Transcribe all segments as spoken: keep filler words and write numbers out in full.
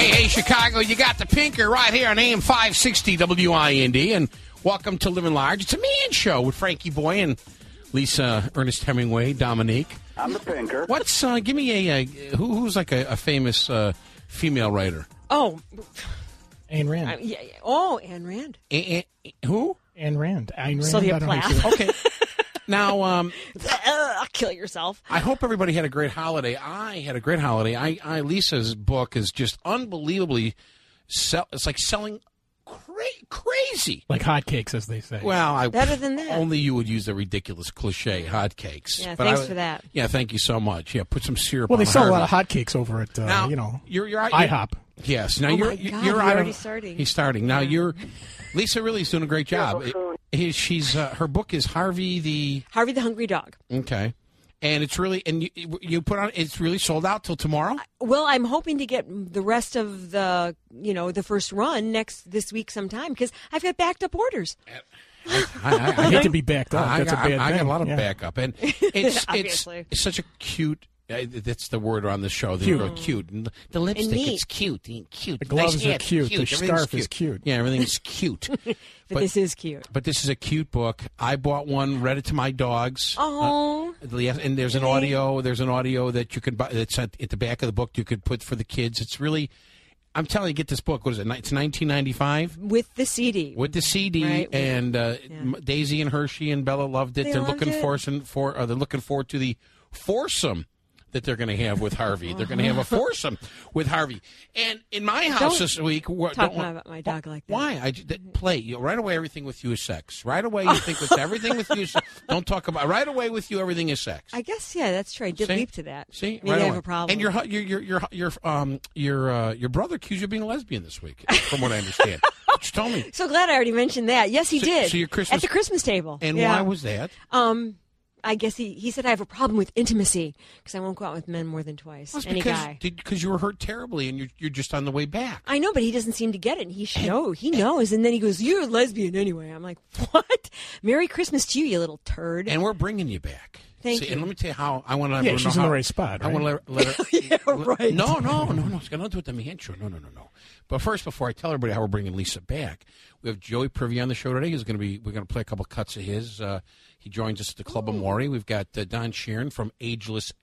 Hey, hey, Chicago, you got the Pinker right here on A M five sixty W I N D, and welcome to Living Large. It's a man show with Frankie Boy and Lisa Ernest Hemingway, Dominique. I'm the Pinker. What's, uh, give me a, a who, who's like a, a famous uh, female writer? Oh. Ayn Rand. Uh, yeah, yeah. Oh, Ayn Rand. A, a, who? Ayn Rand. Ayn Rand. Sylvia Plath. Okay. Now, um, uh, kill yourself. I hope everybody had a great holiday. I had a great holiday. I, I Lisa's book is just unbelievably, sell, it's like selling cra- crazy. Like hotcakes, as they say. Well, I, Better than that. Only you would use the ridiculous cliche, hotcakes. Yeah, But thanks I, for that. Yeah, thank you so much. Yeah, put some syrup well, on they the sell a Harvey. lot of hotcakes over at, uh, Now, you know, you're, you're, you're, IHOP. Yes. Now, Oh you're, my you're, God, you're you're out already of, starting. He's starting. Now, Yeah. you're, Lisa really is doing a great job. It, he, she's, uh, her book is Harvey the... Harvey the Hungry Dog. Okay. And it's really, and you, you put on, it's really sold out till tomorrow? Well, I'm hoping to get the rest of the, you know, the first run next this week sometime because I've got backed up orders. I, I, I, I hate to be backed up. I, That's got, a bad I, I thing. got a lot of Yeah. backup. And it's, it's, Obviously. it's such a cute, uh, that's the word on the show. The Cute. word cute. And the, the lipstick, neat. it's cute. Cute. The gloves Nice are hat, cute. The Everything's scarf is cute. Yeah, everything's cute. But, But- this is cute. But this is a cute book. I bought one, read it to my dogs. Oh. Uh, yes, and there's an Really? audio. There's an audio that you could buy. That's at, at the back of the book. You could put for the kids. It's really. I'm telling you, get this book. What is it? It's nineteen ninety-five With the C D. with the C D. Right. And uh, Yeah. M- Daisy and Hershey and Bella loved it. They are loved looking it. for some for. Uh, they're looking forward to the foursome that they're going to have with Harvey. They're going to have a foursome with Harvey. And in my house Don't this week, wh- Talk don't- about my dog like that. why? I that, play you right away. Everything with you is sex. Right away, you think with everything with you. Is, don't talk about right away with you. Everything is sex. I guess, yeah, that's true. I did See? leap to that. See, Maybe right I away. have a problem. And your hu- your your your your um your uh, your brother accused you of being a lesbian this week, from what I understand. Just tell me. So glad I already mentioned that. Yes, he So- did. so your Christmas- At the Christmas table. And Yeah. why was that? Um, I guess he, he said I have a problem with intimacy because I won't go out with men more than twice. Well, it's Any because guy. because you were hurt terribly, and you're you're just on the way back. I know, but he doesn't seem to get it. And he should know. He knows. And then he goes, "You're a lesbian anyway." I'm like, "What? Merry Christmas to you, you little turd." And we're bringing you back. Thank See, you. And let me tell you how I want to. Yeah, she's in the right spot, I right? want to let, let her. Yeah, right. No, no, no, no. It's got nothing to do with the man show. No, no, no, no. But first, before I tell everybody how we're bringing Lisa back, we have Joey Privy on the show today. He's going to be. We're going to play a couple cuts of his. Uh, he joins us at the Club Amore. We've got uh, Don Sheeran from Ageless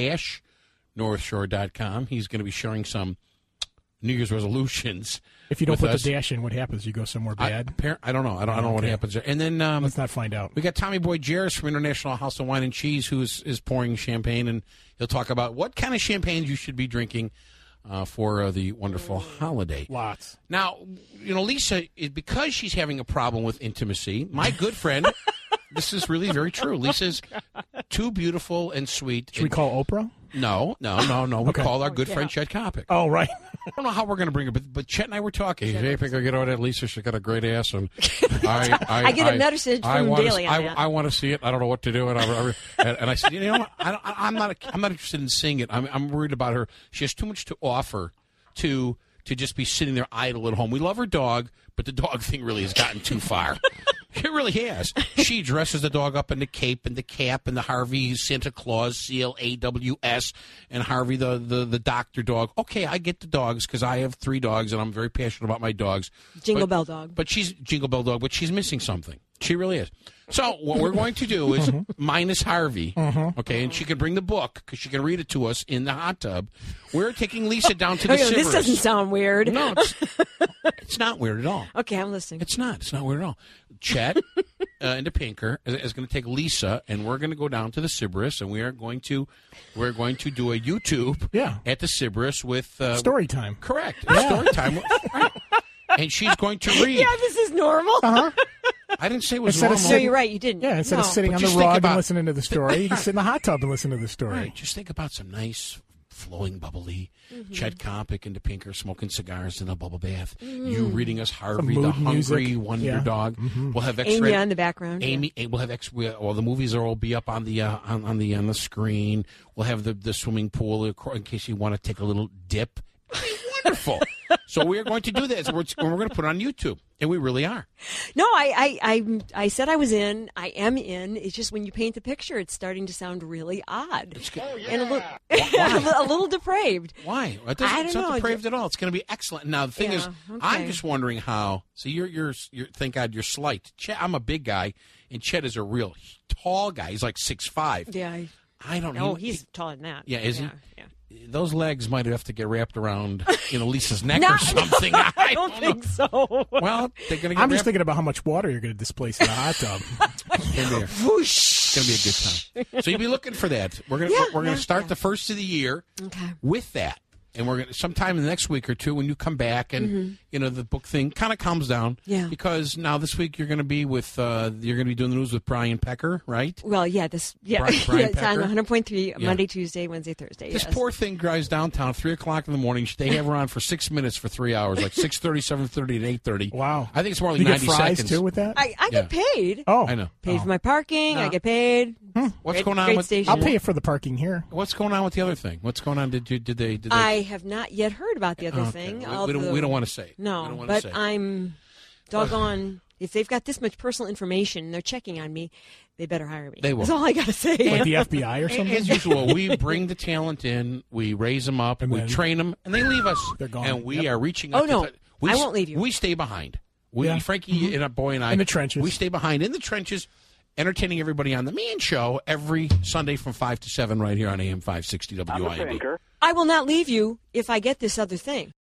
North Shore dot com. He's going to be sharing some New Year's resolutions. If you don't with put us. the dash in, what happens? You go somewhere I, bad? appar- I don't know. I don't, I don't know what Okay. happens there. And then um, Let's not find out. we got Tommy Boy Jarris from International House of Wine and Cheese, who is, is pouring champagne, and he'll talk about what kind of champagnes you should be drinking uh, for uh, the wonderful holiday. Lots. Now, you know, Lisa, is- because she's having a problem with intimacy, my good friend, this is really very true. Lisa's too beautiful and sweet. Should we call Oprah? No, no, no, no. We Okay. call our good yeah. friend Chet Kopic. Oh, right. I don't know how we're going to bring her, but, but Chet and I were talking. Hey, I think I get over that Lisa. She's got a great ass, and I, I, I get a message I from wanna- Daly on I, that. I want to see it. I don't know what to do, and I, I, and, and I said, you know, what? I don't, I'm not. I'm not interested in seeing it. I'm, I'm worried about her. She has too much to offer to to just be sitting there idle at home. We love her dog, but the dog thing really has gotten too far. It really has. She dresses the dog up in the cape and the cap and the Harvey Santa Claus, C L A W S, and Harvey the, the, the doctor dog. Okay, I get the dogs because I have three dogs and I'm very passionate about my dogs. Jingle But- Bell Dog. But she's Jingle Bell Dog, but she's missing something. She really is. So what we're going to do is minus Harvey, okay, and she can bring the book because she can read it to us in the hot tub. We're taking Lisa down to the Okay, this Sybaris. doesn't sound weird. No, it's, it's not weird at all. Okay, I'm listening. It's not. It's not weird at all. Chet uh, and the Pinker is, is going to take Lisa, and we're going to go down to the Sybaris, and we are going to we're going to do a YouTube Yeah. at the Sybaris with uh, Story time. Correct. Story time. Right. And she's going to read. Yeah, this is normal. Uh-huh. I didn't say it was Instead of normal. No, sitting- you're right. You didn't. Yeah, instead no. of sitting But on the just think rug about- and listening to the story, you can sit in the hot tub and listen to the story. Right. Just think about some nice, flowing, bubbly Mm-hmm. Chet Kopic and the Pinker smoking cigars in a bubble bath. Mm. You reading us Harvey, Some the mood hungry music. wonder Yeah. dog. We'll have X-ray. Amy on the background. yeah. Amy, we'll have X. Well, the movies are all be up on the uh, on, on the on the screen. We'll have the the swimming pool in case you want to take a little dip. It'll be wonderful. So we are going to do this. We're, we're going to put it on YouTube, and we really are. No, I, I, I, I said I was in. I am in. It's just when you paint the picture, it's starting to sound really odd. It's good. And a little, a little depraved. Why? It doesn't, I don't it's not know. depraved at all. It's going to be excellent. Now the thing Yeah, is, okay. I'm just wondering how. So you're you're you're thank God you're slight. Chet, I'm a big guy, and Chet is a real tall guy. He's like six five. Yeah. I, I don't know. oh, he's taller than that. Yeah, is he? yeah, Yeah. Those legs might have to get wrapped around, you know, Lisa's neck or Not- something. I, I don't know. think so. Well, they're going to get I'm just wrapped. thinking about how much water you're going to displace in the hot tub. It's gonna be a- Whoosh. it's going to be a good time. So you'll be looking for that. We're going to Yeah, we're going yeah, to start yeah. the first of the year Okay. with that. And we're going to sometime in the next week or two when you come back and you know the book thing kind of calms down. Yeah. Because now this week you're going to be with uh, you're going to be doing the news with Brian Pecker, right? Well, yeah, this yeah, Brian- Brian yeah it's on Pecker? one hundred point three Yeah. Monday, Tuesday, Wednesday, Thursday. This yes. poor thing drives downtown three o'clock in the morning. They have her on for six minutes for three hours, like six thirty, seven thirty, and eight thirty. Wow. I think it's more like You get ninety fries seconds. too with that? I, I get paid. oh, I know. Paid for my parking. I No. get paid. What's Great- going on great with? station. I'll pay you for the parking here. What's going on with the other thing? What's going on? Did you did they? Did they I have not yet heard about the other Okay. thing. We, we although- don't. We don't want to say. we No, don't want but to say. I'm doggone. If they've got this much personal information, they're checking on me. They better hire me. They will. That's all I got to say. Like the F B I or A- something? As usual, we bring the talent in, we raise them up, And we then- train them, and they leave us. They're gone. And we Yep. are reaching. Oh, up to no. th- we I s- won't leave you. We stay behind. We, Yeah. Frankie and a boy and I In the trenches. We stay behind in the trenches, entertaining everybody on the Man Show every Sunday from five to seven, right here on A M five sixty W I N D. I will not leave you if I get this other thing.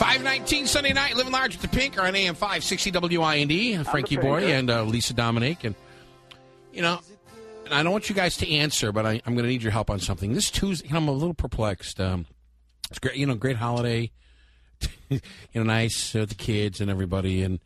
five nineteen Sunday night, Living Large with the Pink, or on A M five sixty W I N D, Frankie Boy and uh, Lisa Dominic. And, you know, and I don't want you guys to answer, but I, I'm going to need your help on something. This Tuesday, you know, I'm a little perplexed. Um, it's great, you know, great holiday. you know, nice with the kids and everybody. And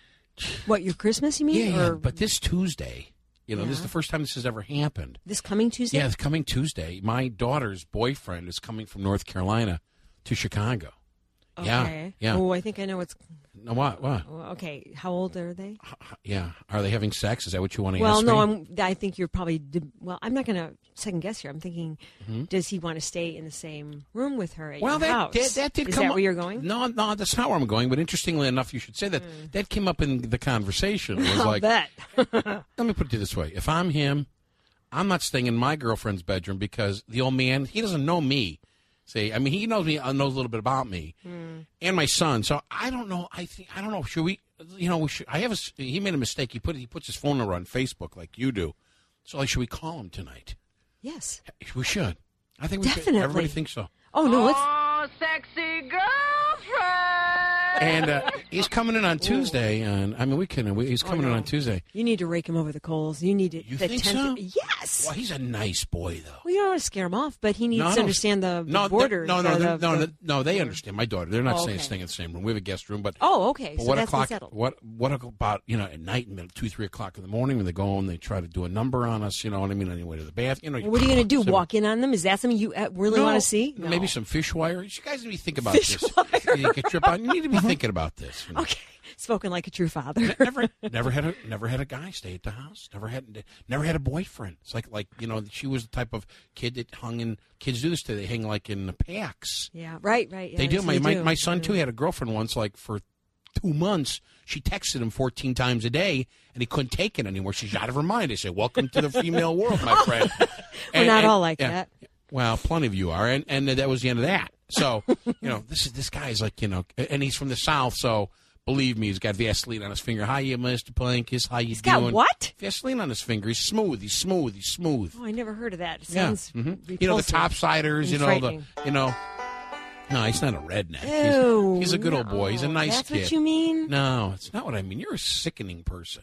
What, your Christmas, you mean? yeah, or but this Tuesday, you know, Yeah. this is the first time this has ever happened. this coming Tuesday? Yeah, it's coming Tuesday. My daughter's boyfriend is coming from North Carolina to Chicago. Yeah, Okay. yeah. Oh, I think I know what's. No, what? What? oh, Okay, how old are they? Yeah. Are they having sex? Is that what you want to Well, ask no, me? I'm. I think you're probably. de- Well, I'm not going to second guess here. I'm thinking, does he want to stay in the same room with her at Well, your that, house? that that did Is come that up. where you're going? No, no, that's not where I'm going. But interestingly enough, you should say that. That came up in the conversation. It was I'll like, bet. let me put it this way: if I'm him, I'm not staying in my girlfriend's bedroom because the old man, he doesn't know me. See, I mean, he knows me, uh, knows a little bit about me, and my son. So I don't know. I think I don't know. Should we? You know, we should. I have a. s- He made a mistake. He put he puts his phone number on Facebook like you do. So like, should we call him tonight? Yes. We should. I think we Definitely. should. Everybody thinks so. Oh no, let's. Oh, sexy girlfriend. And uh, he's coming in on Tuesday, and I mean, we can. We, he's coming in no. on Tuesday. You need to rake him over the coals. You need to. You the think tenth- so? Yes. Well, he's a nice boy, though. Well, you don't want to scare him off, but he needs No, I to don't- understand the, the no, they- borders. No, no, or they're- the, no, the- no, no. They understand. My daughter. They're not Oh, saying okay. staying in the same room. We have a guest room, but Oh, okay. But So what that's been o'clock? settled. What what about you know at night, in the two three o'clock in the morning when they go and they try to do a number on us? You know what I mean? On your way to the bath, you know. What are you going to do? So- Walk in on them? Is that something you uh, really No, want to see? No. Maybe some fish wire. You guys need to think about Fish this. wire. You get trip on. You need to be thinking about this. you know. Okay. Spoken like a true father. never, never had a never had a guy stay at the house. Never had, never had a boyfriend. It's like, like you know, she was the type of kid that hung in. Kids do this today. They hang like in the packs. Yeah. Right. Right. they yes, do. My, my do. my son too had a girlfriend once. Like for two months, she texted him fourteen times a day, and he couldn't take it anymore. She's out of her mind. I said, "Welcome to the female world, my friend." We're not all like that. Well, plenty of you are, and and that was the end of that. So you know, this is this guy's like you know, and he's from the South, so. Believe me, he's got Vaseline on his finger. How you, Mister Plankus? How you He's doing? got what? Vaseline on his finger. He's smooth. He's smooth. He's smooth. Oh, I never heard of that. It Yeah. sounds Mhm. repulsive. You know the topsiders. You and know frightening. the. You know. No, he's not a redneck. Ew, he's, he's a good old boy. He's a no. nice That's kid. what you mean? No, it's not what I mean. You're a sickening person.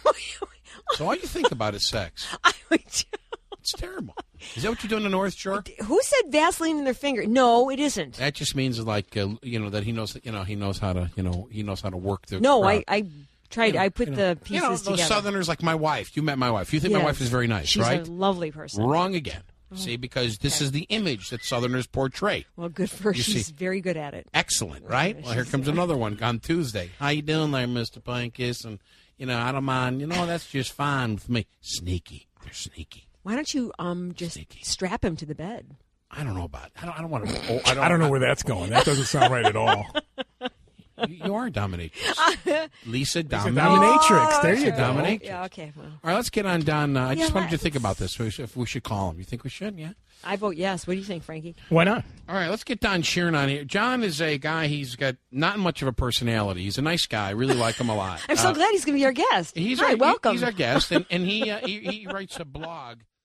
So all you think about is sex. It's terrible. Is that what you do in the North Shore? Who said Vaseline in their finger? No, it isn't. That just means like uh, you know that he knows you know he knows how to you know he knows how to work the. No, crowd. I, I tried. You know, I put you know, the pieces you know, those together. Southerners like my wife. You met my wife. You think my Yes. wife is very nice, She's right? a lovely person. Wrong again. See, because this is the image that Southerners portray. Well, good for her. You She's see. very good at it. Excellent, right? Well, here she's- comes another one on Tuesday. How you doing there, Mister Plankus? And you know, I don't mind. You know, that's just fine with me. Sneaky. They're sneaky. Why don't you um just Sneaky. strap him to the bed? I don't know about. I don't. I don't want to. Oh, I don't. I don't know where that's going. That doesn't sound right at all. You, you are a dominatrix, Lisa. Dominatrix. Dominatrix. There you go. Dominate. Yeah. Okay. Well, All right, let's get on Don. Uh, I just Yeah, wanted you to think let's- about this. We should- If we should call him, you think we should? Yeah. I vote yes. What do you think, Frankie? Why not? All right, let's get Don Sheeran on here. John is a guy. He's got not much of a personality. He's a nice guy. I really like him a lot. I'm so Uh, glad he's going to be our guest. He's Hi, our, welcome. He's our guest, and, and he, uh, he he writes a blog